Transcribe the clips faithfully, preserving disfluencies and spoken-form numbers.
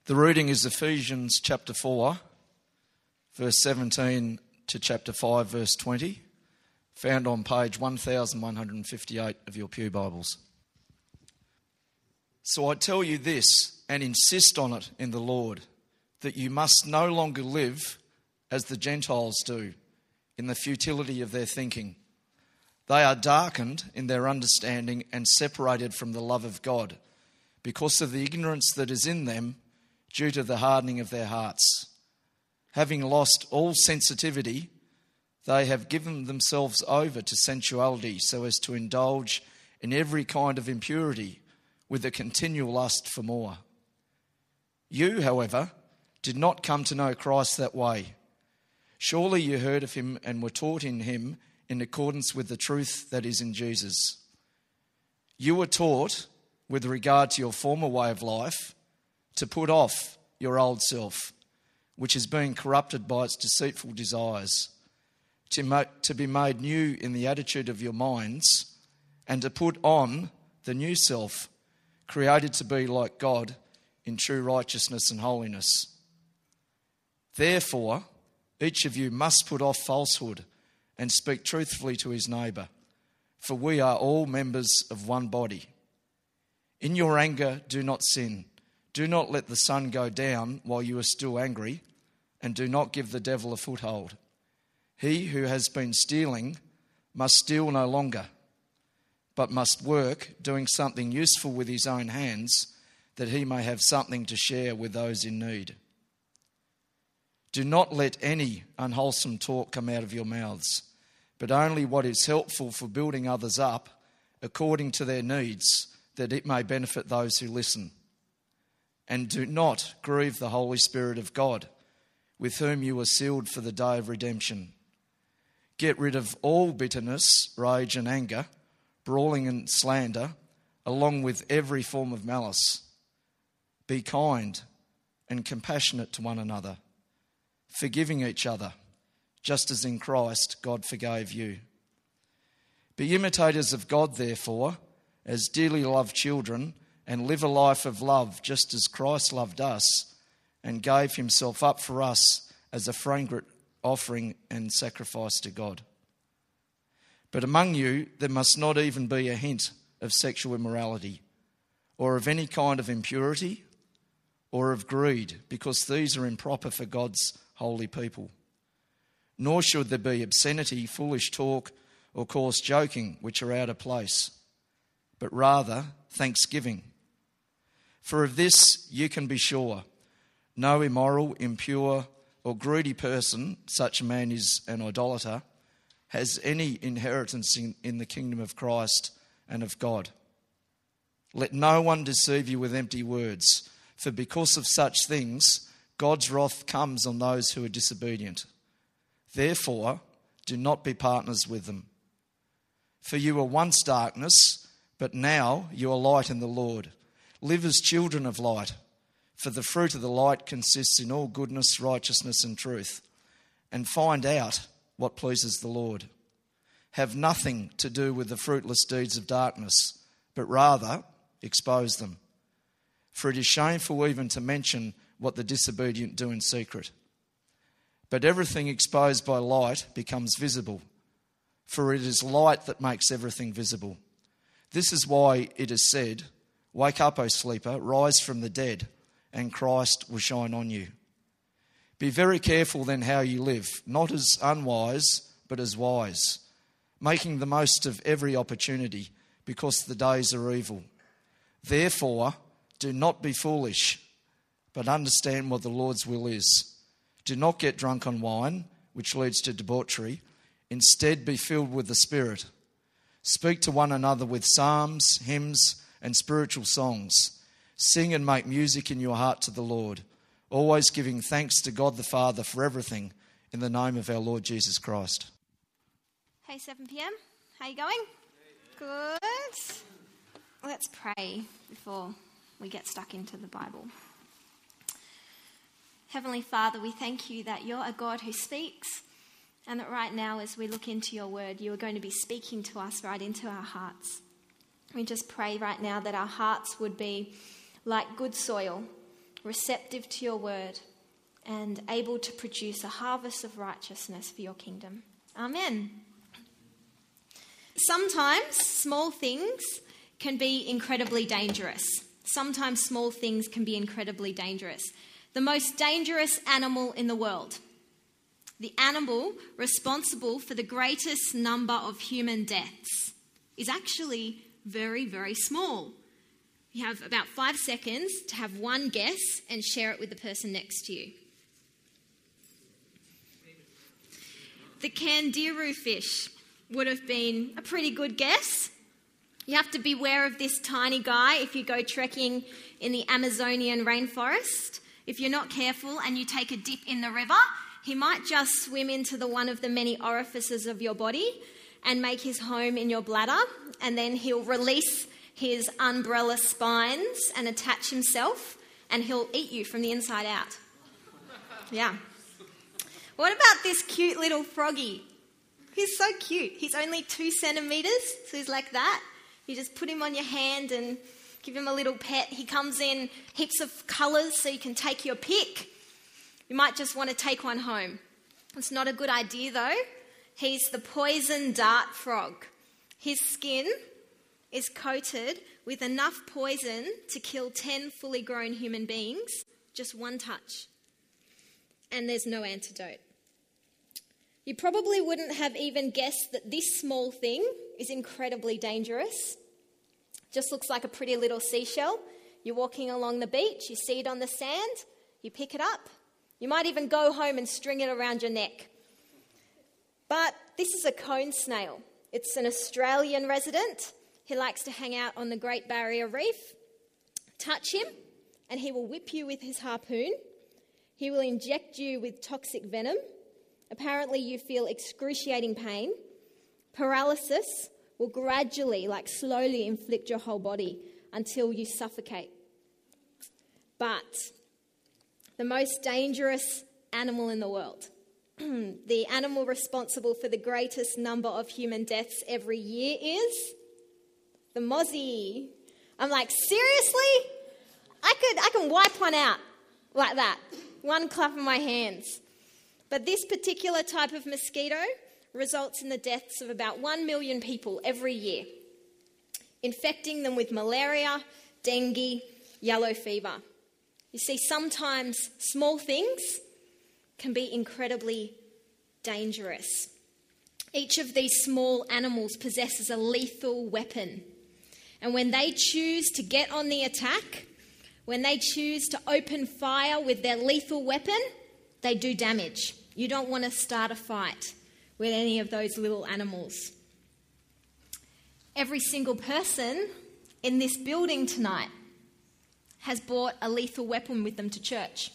The reading is Ephesians chapter four, verse seventeen to chapter five, verse twenty, found on page one thousand one hundred fifty-eight of your Pew Bibles. So I tell you this, and insist on it in the Lord, that you must no longer live as the Gentiles do, in the futility of their thinking. They are darkened in their understanding and separated from the love of God, because of the ignorance that is in them, due to the hardening of their hearts. Having lost all sensitivity, they have given themselves over to sensuality so as to indulge in every kind of impurity with a continual lust for more. You, however, did not come to know Christ that way. Surely you heard of him and were taught in him in accordance with the truth that is in Jesus. You were taught, with regard to your former way of life, to put off your old self, which is being corrupted by its deceitful desires, to, ma- to be made new in the attitude of your minds, and to put on the new self, created to be like God in true righteousness and holiness. Therefore, each of you must put off falsehood and speak truthfully to his neighbour, for we are all members of one body. In your anger, do not sin. Do not let the sun go down while you are still angry, and do not give the devil a foothold. He who has been stealing must steal no longer, but must work, doing something useful with his own hands, that he may have something to share with those in need. Do not let any unwholesome talk come out of your mouths, but only what is helpful for building others up according to their needs, that it may benefit those who listen. And do not grieve the Holy Spirit of God, with whom you were sealed for the day of redemption. Get rid of all bitterness, rage and anger, brawling and slander, along with every form of malice. Be kind and compassionate to one another, forgiving each other, just as in Christ God forgave you. Be imitators of God, therefore, as dearly loved children, and live a life of love, just as Christ loved us and gave himself up for us as a fragrant offering and sacrifice to God. But among you there must not even be a hint of sexual immorality, or of any kind of impurity, or of greed, because these are improper for God's holy people. Nor should there be obscenity, foolish talk, or coarse joking, which are out of place, but rather thanksgiving. For of this you can be sure, no immoral, impure, or greedy person, such a man is an idolater, has any inheritance in, in the kingdom of Christ and of God. Let no one deceive you with empty words, for because of such things God's wrath comes on those who are disobedient. Therefore, do not be partners with them. For you were once darkness, but now you are light in the Lord. Live as children of light, for the fruit of the light consists in all goodness, righteousness and truth. And find out what pleases the Lord. Have nothing to do with the fruitless deeds of darkness, but rather expose them. For it is shameful even to mention what the disobedient do in secret. But everything exposed by light becomes visible, for it is light that makes everything visible. This is why it is said, "Wake up, O sleeper, rise from the dead, and Christ will shine on you." Be very careful then how you live, not as unwise, but as wise, making the most of every opportunity, because the days are evil. Therefore, do not be foolish, but understand what the Lord's will is. Do not get drunk on wine, which leads to debauchery. Instead, be filled with the Spirit. Speak to one another with psalms, hymns, and spiritual songs. Sing and make music in your heart to the Lord, always giving thanks to God the Father for everything, in the name of our Lord Jesus Christ. Hey, seven p.m. How you going? Good. Let's pray before we get stuck into the Bible. Heavenly Father, we thank you that you're a God who speaks, and that right now as we look into your word, you are going to be speaking to us right into our hearts. We just pray right now that our hearts would be like good soil, receptive to your word, and able to produce a harvest of righteousness for your kingdom. Amen. Sometimes small things can be incredibly dangerous. Sometimes small things can be incredibly dangerous. The most dangerous animal in the world, the animal responsible for the greatest number of human deaths, is actually very, very small. You have about five seconds to have one guess and share it with the person next to you. The Candiru fish would have been a pretty good guess. You have to beware of this tiny guy if you go trekking in the Amazonian rainforest. If you're not careful and you take a dip in the river, he might just swim into the one of the many orifices of your body and make his home in your bladder, and then he'll release his umbrella spines and attach himself, and he'll eat you from the inside out. Yeah. What about this cute little froggy? He's so cute. He's only two centimetres, so he's like that. You just put him on your hand and give him a little pet. He comes in heaps of colours so you can take your pick. You might just want to take one home. It's not a good idea though. He's the poison dart frog. His skin is coated with enough poison to kill ten fully grown human beings, just one touch. And there's no antidote. You probably wouldn't have even guessed that this small thing is incredibly dangerous. Just looks like a pretty little seashell. You're walking along the beach, you see it on the sand, you pick it up. You might even go home and string it around your neck. But this is a cone snail. It's an Australian resident. He likes to hang out on the Great Barrier Reef. Touch him and he will whip you with his harpoon. He will inject you with toxic venom. Apparently you feel excruciating pain. Paralysis will gradually, like slowly inflict your whole body until you suffocate. But the most dangerous animal in the world, the animal responsible for the greatest number of human deaths every year is the mozzie. I'm like, seriously? I could, I can wipe one out like that. One clap of my hands. But this particular type of mosquito results in the deaths of about one million people every year, infecting them with malaria, dengue, yellow fever. You see, sometimes small things can be incredibly dangerous. Each of these small animals possesses a lethal weapon. And when they choose to get on the attack, when they choose to open fire with their lethal weapon, they do damage. You don't want to start a fight with any of those little animals. Every single person in this building tonight has brought a lethal weapon with them to church.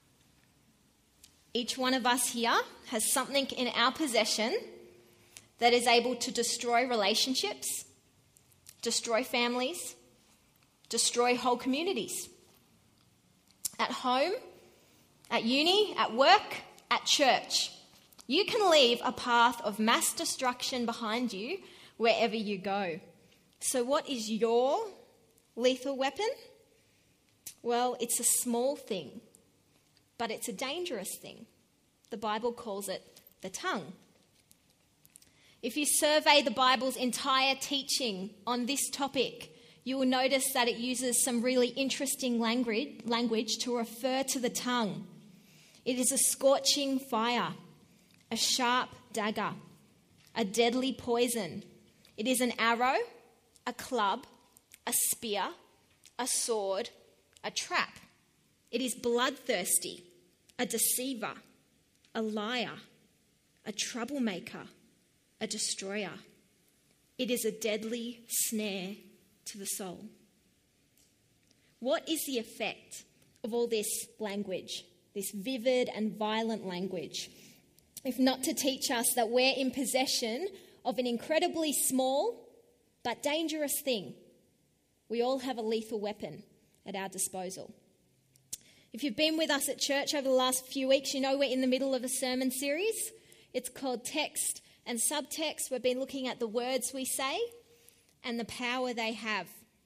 Each one of us here has something in our possession that is able to destroy relationships, destroy families, destroy whole communities. At home, at uni, at work, at church. You can leave a path of mass destruction behind you wherever you go. So what is your lethal weapon? Well, it's a small thing, but it's a dangerous thing. The Bible calls it the tongue. If you survey the Bible's entire teaching on this topic, you will notice that it uses some really interesting language, language to refer to the tongue. It is a scorching fire, a sharp dagger, a deadly poison. It is an arrow, a club, a spear, a sword, a trap. It is bloodthirsty, a deceiver, a liar, a troublemaker, a destroyer. It is a deadly snare to the soul. What is the effect of all this language, this vivid and violent language, if not to teach us that we're in possession of an incredibly small but dangerous thing? We all have a lethal weapon at our disposal. If you've been with us at church over the last few weeks, you know we're in the middle of a sermon series. It's called Text and Subtext. We've been looking at the words we say and the power they have.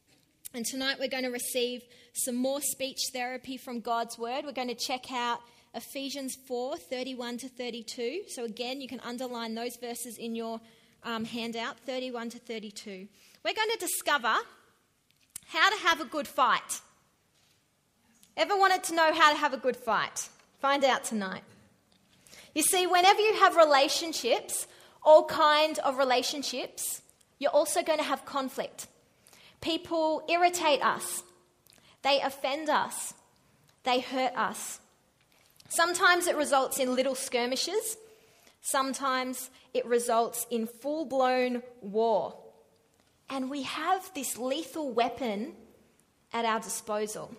And tonight we're going to receive some more speech therapy from God's Word. We're going to check out Ephesians four, thirty-one to thirty-two. So again, you can underline those verses in your um, handout, thirty-one to thirty-two. We're going to discover how to have a good fight. Ever wanted to know how to have a good fight? Find out tonight. You see, whenever you have relationships, all kinds of relationships, you're also going to have conflict. People irritate us. They offend us. They hurt us. Sometimes it results in little skirmishes. Sometimes it results in full-blown war. And we have this lethal weapon at our disposal.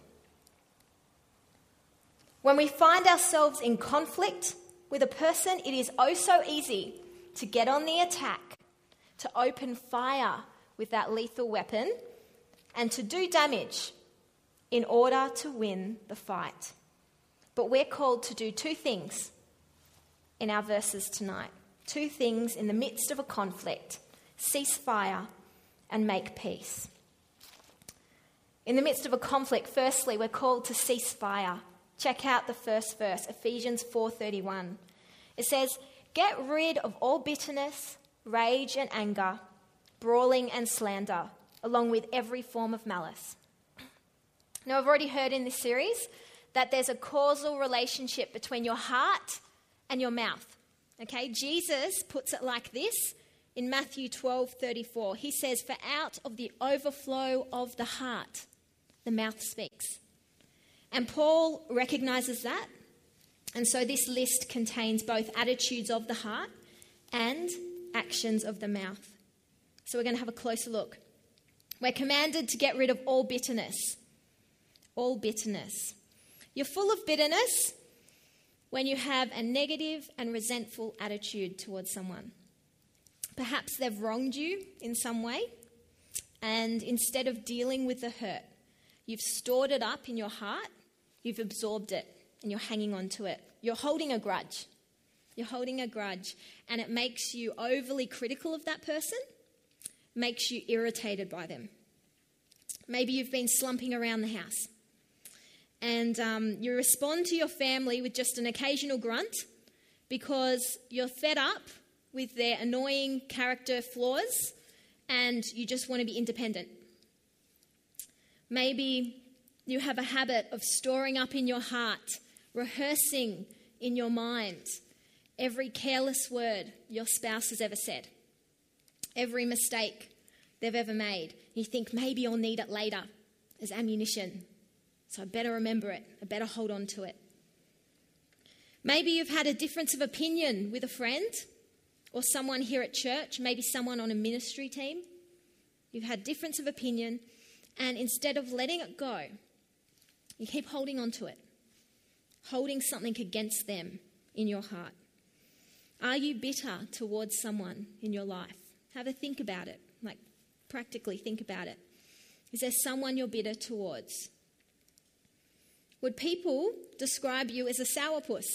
When we find ourselves in conflict with a person, it is oh so easy to get on the attack, to open fire with that lethal weapon, and to do damage in order to win the fight. But we're called to do two things in our verses tonight. Two things in the midst of a conflict: cease fire and make peace. In the midst of a conflict, firstly, we're called to cease fire. Check out the first verse, Ephesians four thirty-one. It says, "Get rid of all bitterness, rage and anger, brawling and slander, along with every form of malice." Now, I've already heard in this series that there's a causal relationship between your heart and your mouth. Okay, Jesus puts it like this in Matthew twelve thirty-four. He says, "For out of the overflow of the heart, the mouth speaks." And Paul recognizes that. And so this list contains both attitudes of the heart and actions of the mouth. So we're going to have a closer look. We're commanded to get rid of all bitterness. All bitterness. You're full of bitterness when you have a negative and resentful attitude towards someone. Perhaps they've wronged you in some way, and instead of dealing with the hurt, you've stored it up in your heart, you've absorbed it, and you're hanging on to it. You're holding a grudge. You're holding a grudge, and it makes you overly critical of that person, makes you irritated by them. Maybe you've been slumping around the house, and um, you respond to your family with just an occasional grunt because you're fed up with their annoying character flaws and you just want to be independent. Maybe you have a habit of storing up in your heart, rehearsing in your mind every careless word your spouse has ever said, every mistake they've ever made. You think, maybe I'll need it later as ammunition, so I better remember it, I better hold on to it. Maybe you've had a difference of opinion with a friend or someone here at church, maybe someone on a ministry team. You've had difference of opinion, and instead of letting it go, you keep holding on to it, holding something against them in your heart. Are you bitter towards someone in your life? Have a think about it, like practically think about it. Is there someone you're bitter towards? Would people describe you as a sourpuss?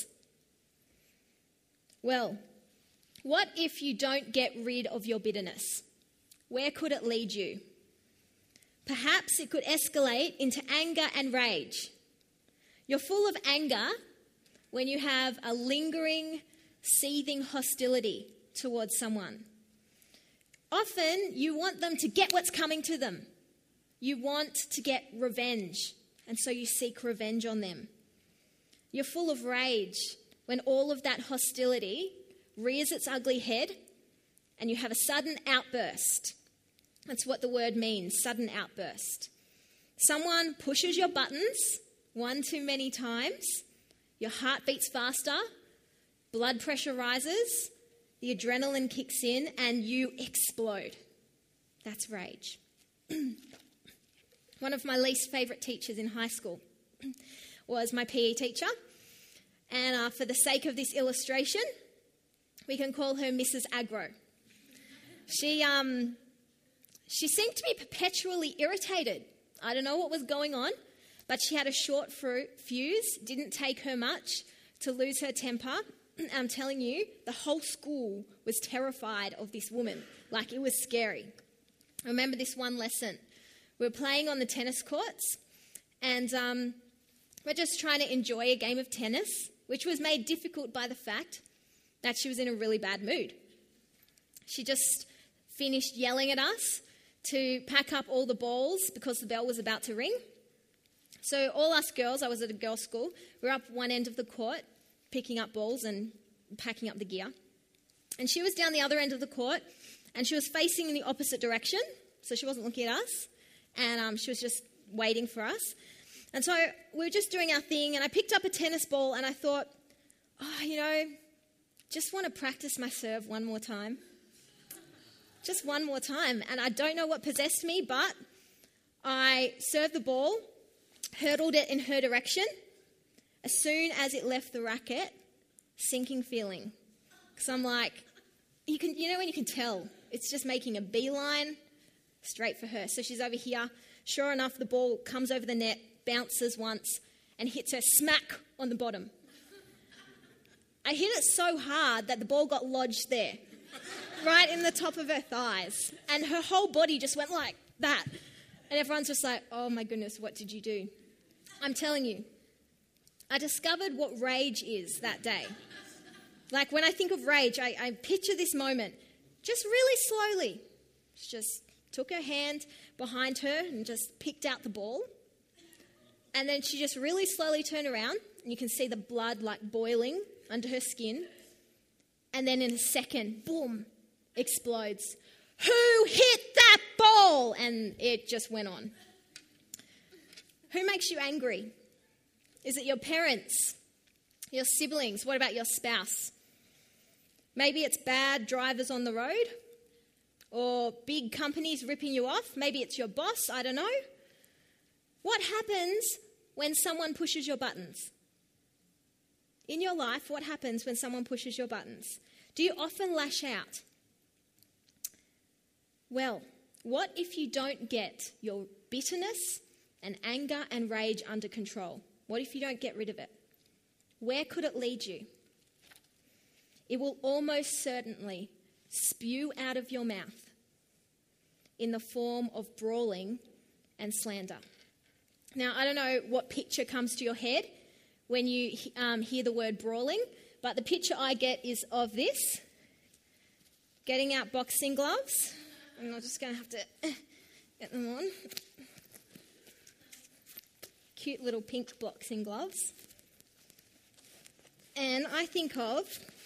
Well, what if you don't get rid of your bitterness? Where could it lead you? Perhaps it could escalate into anger and rage. You're full of anger when you have a lingering, seething hostility towards someone. Often you want them to get what's coming to them. You want to get revenge, and so you seek revenge on them. You're full of rage when all of that hostility rears its ugly head and you have a sudden outburst. That's what the word means, sudden outburst. Someone pushes your buttons one too many times, your heart beats faster, blood pressure rises, the adrenaline kicks in, and you explode. That's rage. One of my least favourite teachers in high school was my P E teacher. And uh, for the sake of this illustration, we can call her Missus Aggro. She, um, she seemed to be perpetually irritated. I don't know what was going on, but she had a short fuse. Didn't take her much to lose her temper. I'm telling you, the whole school was terrified of this woman. Like, it was scary. I remember this one lesson We were playing on the tennis courts, and um, we're just trying to enjoy a game of tennis, which was made difficult by the fact that she was in a really bad mood. She just finished yelling at us to pack up all the balls because the bell was about to ring. So all us girls, I was at a girls' school, we were up one end of the court picking up balls and packing up the gear. And she was down the other end of the court, and she was facing in the opposite direction, so she wasn't looking at us, and um, she was just waiting for us. And so we were just doing our thing, and I picked up a tennis ball, and I thought, oh, you know, just want to practice my serve one more time. Just one more time. And I don't know what possessed me, but I served the ball, hurdled it in her direction. As soon as it left the racket, sinking feeling. Because I'm like, you can, you know when you can tell, it's just making a beeline straight for her. So she's over here. Sure enough, the ball comes over the net, bounces once, and hits her smack on the bottom. I hit it so hard that the ball got lodged there, right in the top of her thighs. And her whole body just went like that. And everyone's just like, oh my goodness, what did you do? I'm telling you, I discovered what rage is that day. Like when I think of rage, I, I picture this moment just really slowly. She just took her hand behind her and just picked out the ball. And then she just really slowly turned around, and you can see the blood like boiling under her skin. And then in a second, boom, explodes. Who hit that ball? And it just went on. Who makes you angry? Is it your parents? Your siblings? What about your spouse? Maybe it's bad drivers on the road, or big companies ripping you off. Maybe it's your boss, I don't know. What happens when someone pushes your buttons? In your life, what happens when someone pushes your buttons? Do you often lash out? Well, what if you don't get your bitterness and anger and rage under control? What if you don't get rid of it? Where could it lead you? It will almost certainly spew out of your mouth in the form of brawling and slander. Now, I don't know what picture comes to your head when you um, hear the word brawling, but the picture I get is of this. Getting out boxing gloves. And I'm just going to have to get them on. Cute little pink boxing gloves. And I think of,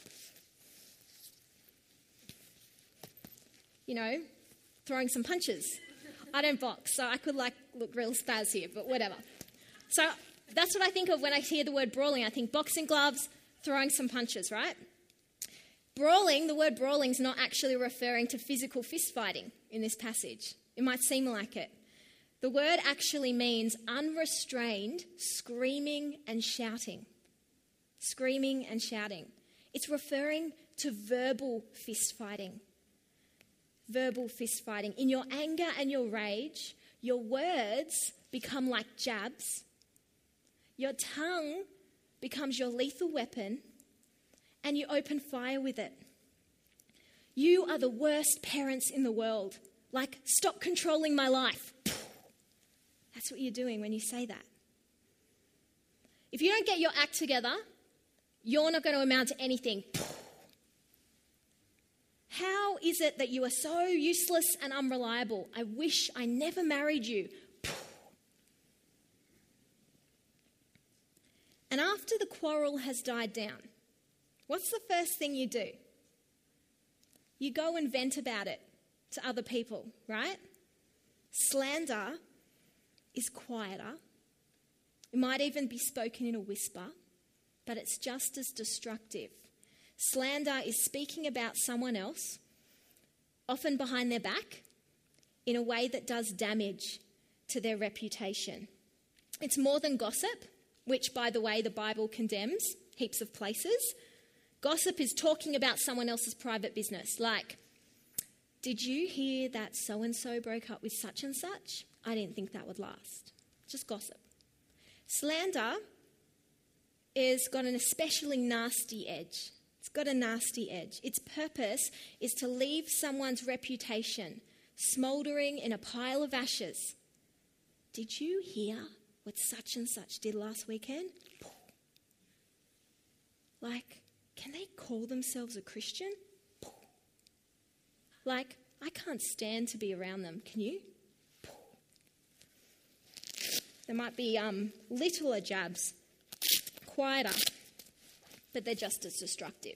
you know, throwing some punches. I don't box, so I could like look real spaz here, but whatever. So that's what I think of when I hear the word brawling. I think boxing gloves, throwing some punches, right? Brawling, the word brawling is not actually referring to physical fist fighting in this passage. It might seem like it. The word actually means unrestrained screaming and shouting. Screaming and shouting. It's referring to verbal fist fighting. Verbal fist fighting. In your anger and your rage, your words become like jabs. Your tongue becomes your lethal weapon, and you open fire with it. You are the worst parents in the world. Like, stop controlling my life. That's what you're doing when you say that. If you don't get your act together, you're not going to amount to anything. How is it that you are so useless and unreliable? I wish I never married you. And after the quarrel has died down, what's the first thing you do? You go and vent about it to other people, right? Slander is quieter. It might even be spoken in a whisper, but it's just as destructive. Slander is speaking about someone else, often behind their back, in a way that does damage to their reputation. It's more than gossip, which, by the way, the Bible condemns heaps of places. Gossip is talking about someone else's private business, like, did you hear that so-and-so broke up with such and such? I didn't think that would last. Just gossip. Slander is got an especially nasty edge. It's got a nasty edge. Its purpose is to leave someone's reputation smouldering in a pile of ashes did you hear what such and such did last weekend? Like, can they call themselves a Christian? Like, I can't stand to be around them. Can you? There might be um, littler jabs, quieter, but they're just as destructive.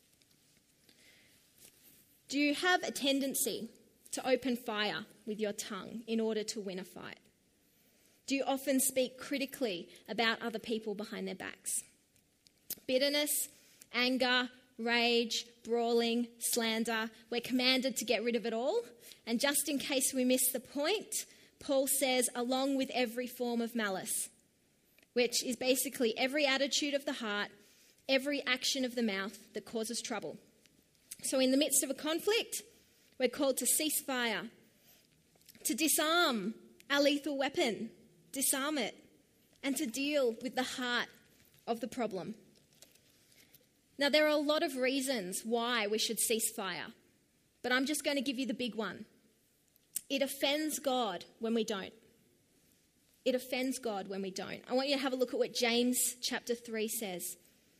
Do you have a tendency to open fire with your tongue in order to win a fight? Do you often speak critically about other people behind their backs? Bitterness, anger, rage, brawling, slander, we're commanded to get rid of it all. And just in case we miss the point, Paul says, along with every form of malice, which is basically every attitude of the heart, every action of the mouth that causes trouble. So in the midst of a conflict, we're called to cease fire, to disarm our lethal weapon, disarm it, and to deal with the heart of the problem. Now, there are a lot of reasons why we should cease fire, but I'm just going to give you the big one. It offends God when we don't. It offends God when we don't. I want you to have a look at what James chapter three says.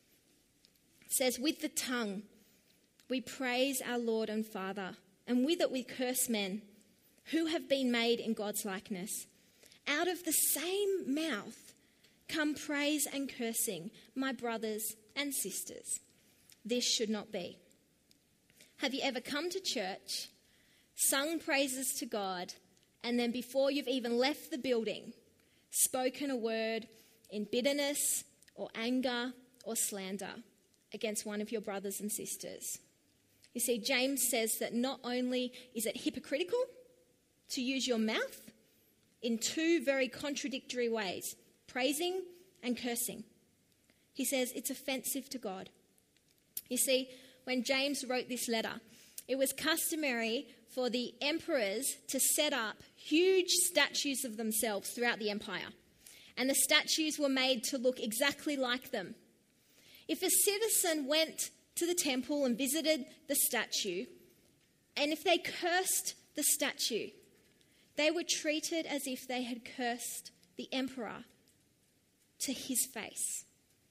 It says, with the tongue we praise our Lord and Father, and with it we curse men who have been made in God's likeness. Out of the same mouth come praise and cursing, my brothers and sisters. This should not be. Have you ever come to church, sung praises to God, and then before you've even left the building, spoken a word in bitterness or anger or slander against one of your brothers and sisters? You see, James says that not only is it hypocritical to use your mouth in two very contradictory ways, praising and cursing. He says it's offensive to God. You see, when James wrote this letter, it was customary for the emperors to set up huge statues of themselves throughout the empire. And the statues were made to look exactly like them. If a citizen went to the temple and visited the statue, and if they cursed the statue, they were treated as if they had cursed the emperor to his face.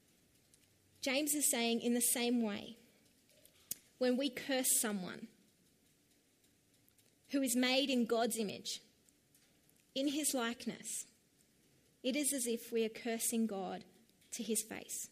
James is saying in the same way, when we curse someone who is made in God's image, in his likeness, it is as if we are cursing God to his face.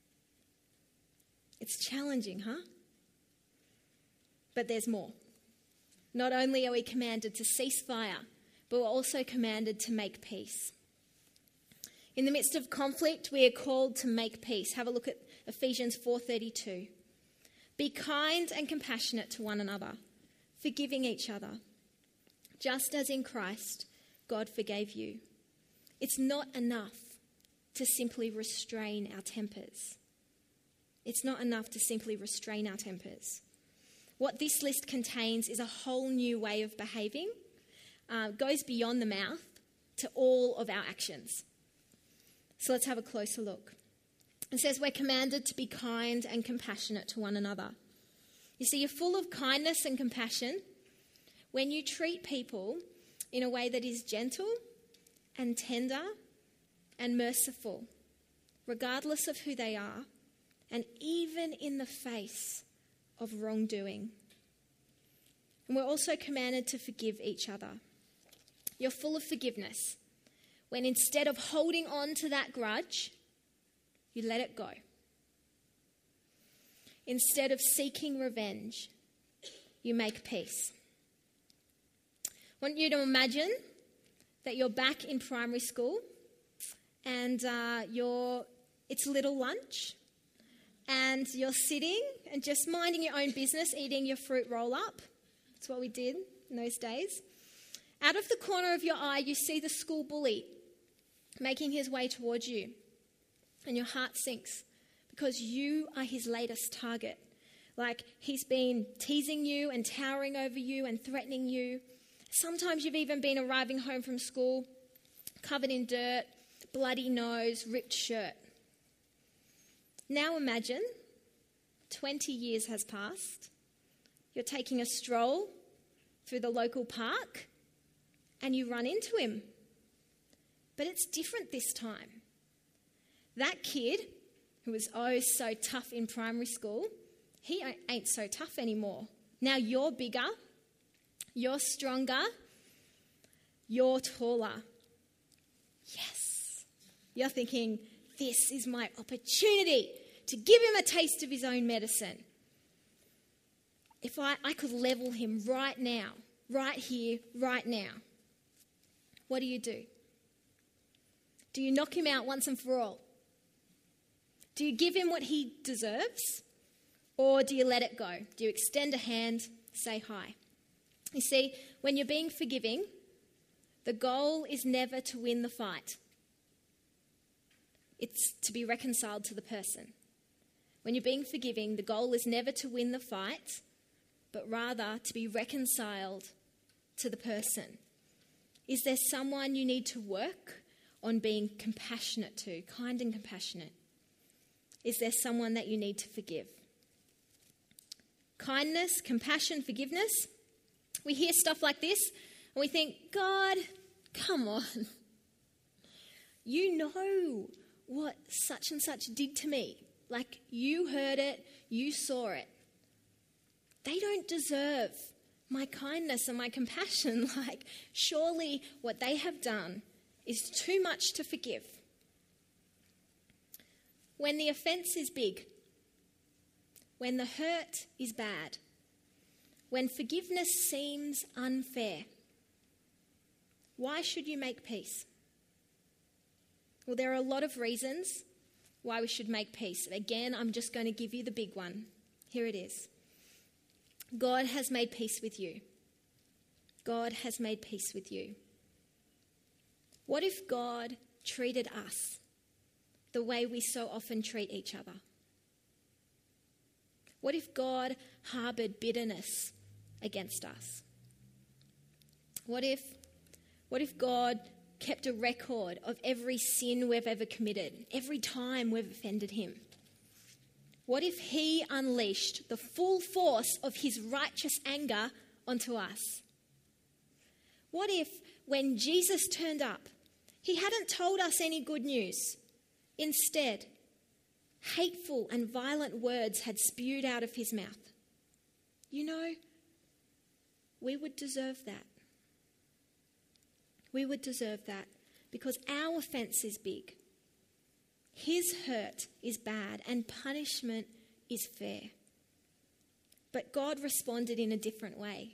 It's challenging, huh? But there's more. Not only are we commanded to cease fire, but we're also commanded to make peace. In the midst of conflict, we are called to make peace. Have a look at Ephesians four thirty-two. Be kind and compassionate to one another, forgiving each other, just as in Christ God forgave you. It's not enough to simply restrain our tempers. It's not enough to simply restrain our tempers. What this list contains is a whole new way of behaving, uh, goes beyond the mouth to all of our actions. So let's have a closer look. It says we're commanded to be kind and compassionate to one another. You see, you're full of kindness and compassion when you treat people in a way that is gentle and tender and merciful, regardless of who they are, and even in the face of wrongdoing. And we're also commanded to forgive each other. You're full of forgiveness when instead of holding on to that grudge, you let it go. Instead of seeking revenge, you make peace. I want you to imagine that you're back in primary school and uh, you're, it's little lunch and you're sitting and just minding your own business, eating your fruit roll-up. That's what we did in those days. Out of the corner of your eye, you see the school bully making his way towards you. And your heart sinks because you are his latest target. Like he's been teasing you and towering over you and threatening you. Sometimes you've even been arriving home from school covered in dirt, bloody nose, ripped shirt. Now imagine twenty years has passed. You're taking a stroll through the local park and you run into him. But it's different this time. That kid who was oh so tough in primary school, he ain't so tough anymore. Now you're bigger, you're stronger, you're taller. Yes. You're thinking, this is my opportunity to give him a taste of his own medicine. If I, I could level him right now, right here, right now, what do you do? Do you knock him out once and for all? Do you give him what he deserves? Or do you let it go? Do you extend a hand, say hi? You see, when you're being forgiving, the goal is never to win the fight. It's to be reconciled to the person. When you're being forgiving, the goal is never to win the fight, but rather to be reconciled to the person. Is there someone you need to work on being compassionate to, kind and compassionate? Is there someone that you need to forgive? Kindness, compassion, forgiveness. We hear stuff like this and we think, God, come on. You know what such and such did to me. Like, you heard it, you saw it. They don't deserve my kindness and my compassion. Like, surely what they have done is too much to forgive. When the offence is big, when the hurt is bad, when forgiveness seems unfair, why should you make peace? Well, there are a lot of reasons why we should make peace. Again, I'm just going to give you the big one. Here it is. God has made peace with you. God has made peace with you. What if God treated us the way we so often treat each other? What if God harboured bitterness against us? What if, what if God kept a record of every sin we've ever committed, every time we've offended him? What if he unleashed the full force of his righteous anger onto us? What if, when Jesus turned up, he hadn't told us any good news? Instead, hateful and violent words had spewed out of his mouth. You know, we would deserve that. We would deserve that because our offence is big. His hurt is bad and punishment is fair. But God responded in a different way.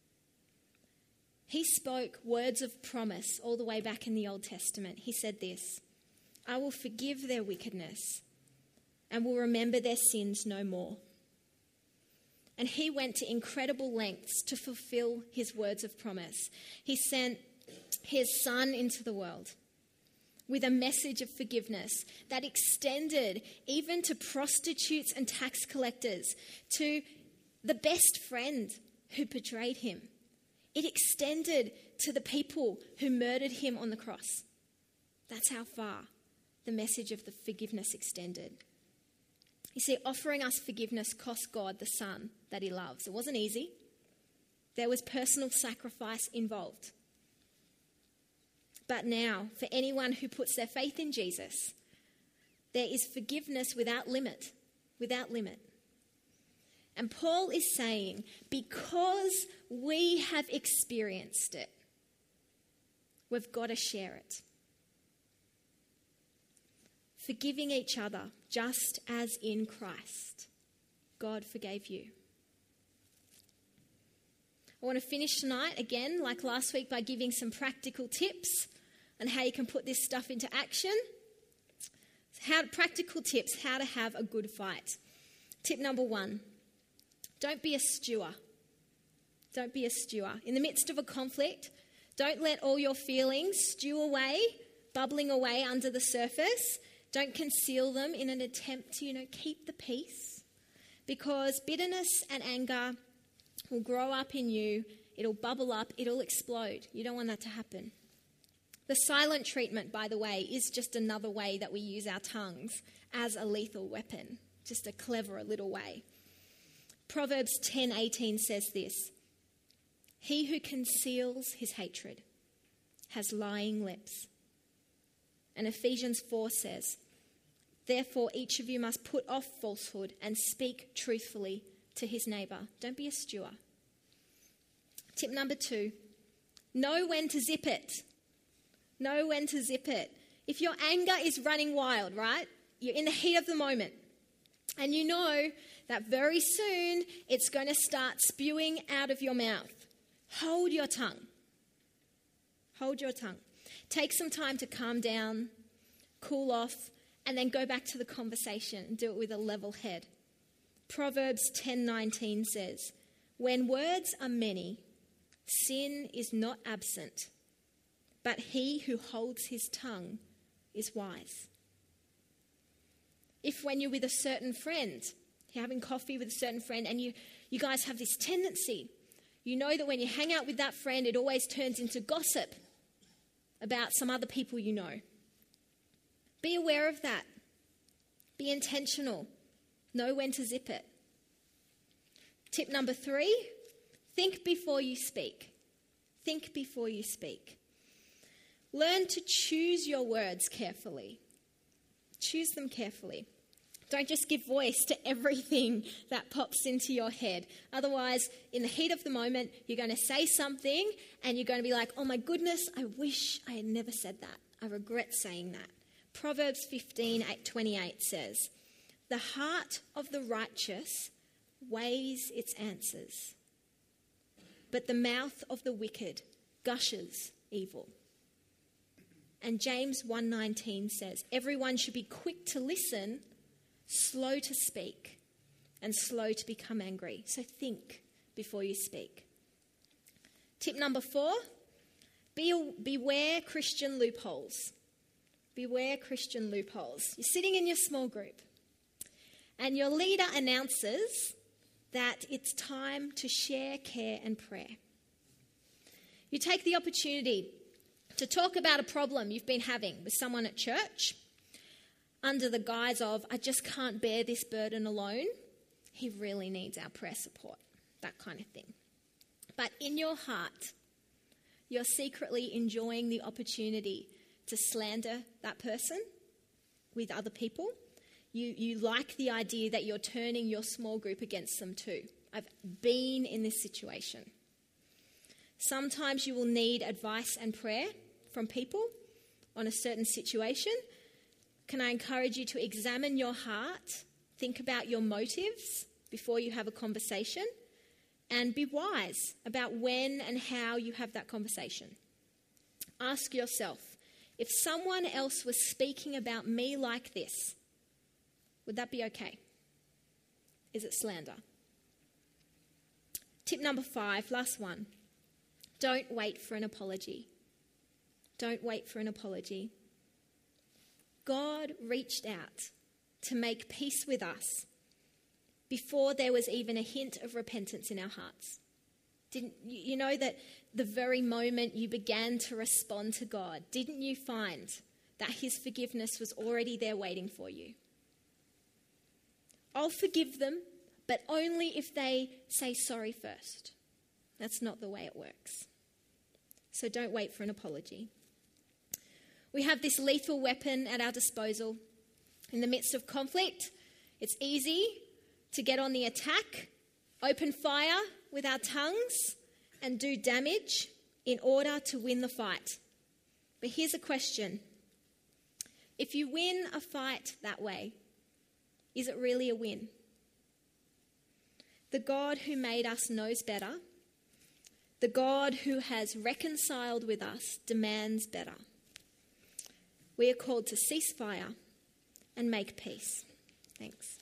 He spoke words of promise all the way back in the Old Testament. He said this, I will forgive their wickedness and will remember their sins no more. And he went to incredible lengths to fulfill his words of promise. He sent his son into the world with a message of forgiveness that extended even to prostitutes and tax collectors, to the best friend who betrayed him. It extended to the people who murdered him on the cross. That's how far the message of the forgiveness extended. You see, offering us forgiveness cost God the Son that he loves. It wasn't easy. There was personal sacrifice involved. But now, for anyone who puts their faith in Jesus, there is forgiveness without limit, without limit. And Paul is saying, because we have experienced it, we've got to share it. Forgiving each other, just as in Christ, God forgave you. I want to finish tonight, again, like last week, by giving some practical tips on how you can put this stuff into action. How practical tips, how to have a good fight. Tip number one, don't be a stewer. Don't be a stewer. In the midst of a conflict, don't let all your feelings stew away, bubbling away under the surface. Don't conceal them in an attempt to, you know, keep the peace. Because bitterness and anger will grow up in you. It'll bubble up. It'll explode. You don't want that to happen. The silent treatment, by the way, is just another way that we use our tongues as a lethal weapon. Just a cleverer little way. Proverbs ten eighteen says this, he who conceals his hatred has lying lips, And Ephesians four says, therefore each of you must put off falsehood and speak truthfully to his neighbour. Don't be a stewer. Tip number two, know when to zip it. Know when to zip it. If your anger is running wild, right? You're in the heat of the moment. And you know that very soon it's going to start spewing out of your mouth. Hold your tongue. Hold your tongue. Take some time to calm down, cool off, and then go back to the conversation and do it with a level head. Proverbs ten nineteen says, when words are many, sin is not absent, but he who holds his tongue is wise. If when you're with a certain friend, you're having coffee with a certain friend, and you, you guys have this tendency, you know that when you hang out with that friend, it always turns into gossip about some other people you know. Be aware of that. Be intentional. Know when to zip it. Tip number three, think before you speak. Think before you speak. Learn to choose your words carefully. Choose them carefully. Don't just give voice to everything that pops into your head. Otherwise, in the heat of the moment, you're going to say something and you're going to be like, oh my goodness, I wish I had never said that. I regret saying that. Proverbs fifteen twenty-eight says, the heart of the righteous weighs its answers, but the mouth of the wicked gushes evil. And James one nineteen says, everyone should be quick to listen, slow to speak, and slow to become angry. So think before you speak. Tip number four, be, beware Christian loopholes. Beware Christian loopholes. You're sitting in your small group, and your leader announces that it's time to share care and prayer. You take the opportunity to talk about a problem you've been having with someone at church under the guise of, I just can't bear this burden alone. He really needs our prayer support, that kind of thing. But in your heart, you're secretly enjoying the opportunity to slander that person with other people. You, you like the idea that you're turning your small group against them too. I've been in this situation. Sometimes you will need advice and prayer from people on a certain situation. Can I encourage you to examine your heart, think about your motives before you have a conversation, and be wise about when and how you have that conversation. Ask yourself, if someone else was speaking about me like this, would that be okay? Is it slander? Tip number five, last one. Don't wait for an apology. Don't wait for an apology. God reached out to make peace with us before there was even a hint of repentance in our hearts. Didn't you know that the very moment you began to respond to God, didn't you find that his forgiveness was already there waiting for you? I'll forgive them, but only if they say sorry first. That's not the way it works. So don't wait for an apology. We have this lethal weapon at our disposal. In the midst of conflict, it's easy to get on the attack, open fire with our tongues, and do damage in order to win the fight. But here's a question. If you win a fight that way, is it really a win? The God who made us knows better. The God who has reconciled with us demands better. We are called to cease fire and make peace. Thanks.